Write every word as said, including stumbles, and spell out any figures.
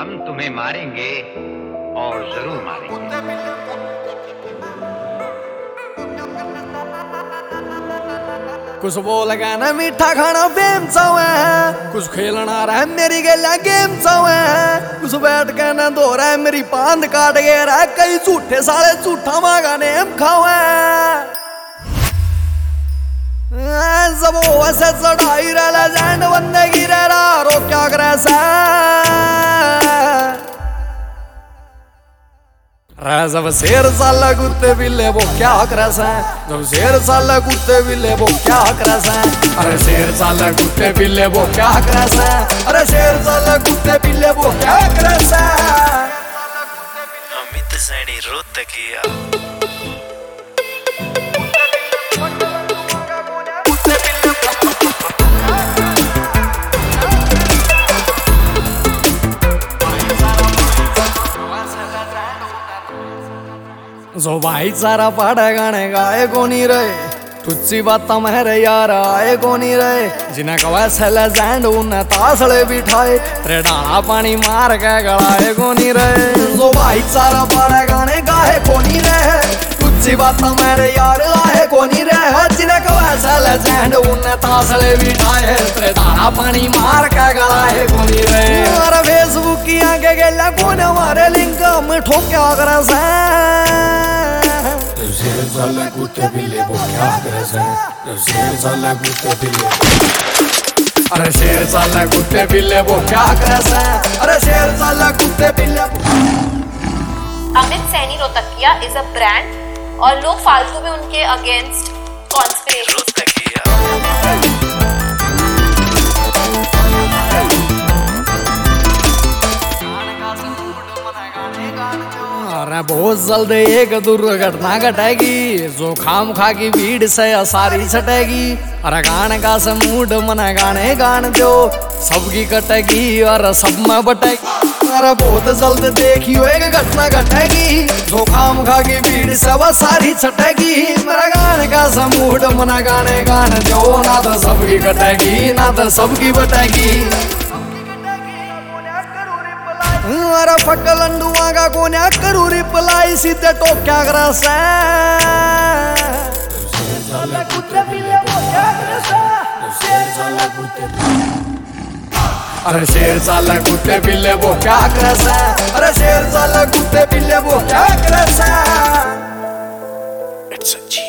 हम तुम्हें मारेंगे और जरूर मारेंगे। कुछ बोल गया ना मीठा खाना फेम है, कुछ खेलना रहा है मेरी गला गेम है, कुछ बैठ के ना दो रहा है मेरी पांद काट गया रहा है, कई झूठे साले झूठा मांगा नेम खावे सब वैसे चढ़ाई रहा लेजेंड बंदे की रह रहा रो क्या करे जब शेर साला कुत्ते बिल्ले वो क्या करे जब शेर साला कुत्ते बिल्ले वो क्या करे अरे शेर साला कुत्ते बिल्ले वो क्या करे अरे शेर साला कुत्ते बिल्ले वो क्या करे अमित सैनी रोत किया जो भाईचारा पाड़े गाने गाए को नहीं रहे तुझी बात मेरे यार आए को नहीं रहे जिन्हें कवा सैले जैंड उन्हें तासले बिठाए तेरे डाला पानी मार के गलाए को नहीं रहे जो भाईचारा पाड़े गाने गाए को नहीं रहे तुझी बात मेरे यार आए को नहीं रहे जिन्हें कवा सैले जैंड उन्हें तासले बिठाए तेरे डाला पानी मार के गलाए को नहीं रहे हमारा फेसबुक की आगे गेला कौन हमारे लिंक में ठोक्या करे से शेर साला कुत्ते बिल्ले वो क्या करे शेर साला कुत्ते बिल्ले अरे शेर साला कुत्ते बिल्ले वो क्या करे अरे शेर साला कुत्ते बिल्ले। अमित सैनी रोहतकिया इज अ ब्रांड और लोग फालतू में उनके अगेंस्ट कॉन्स्पिरेसी अरे बहुत जल्द एक दुर्घटना घटेगी जो खाम खा की भीड़ से सारी छटेगी अरे गाने का से मूड मना गाने गान दो सबकी कटेगी और सब में बटेगी अरे बहुत जल्द देखियो एक घटना घटेगी जो खाम खा की भीड़ से वो सारी छटेगी मेरा गाने का से मूड मना गाने गान दो ना तो सबकी कटेगी ना तो सबकी बटेगी अरे फटल अंडुआ का कोन्या करू रिप्लाई सीधे टोक्या करा से अरे शेर साला कुत्ते बिल्ले वो क्या करे अरे शेर साला कुत्ते बिल्ले वो क्या करे।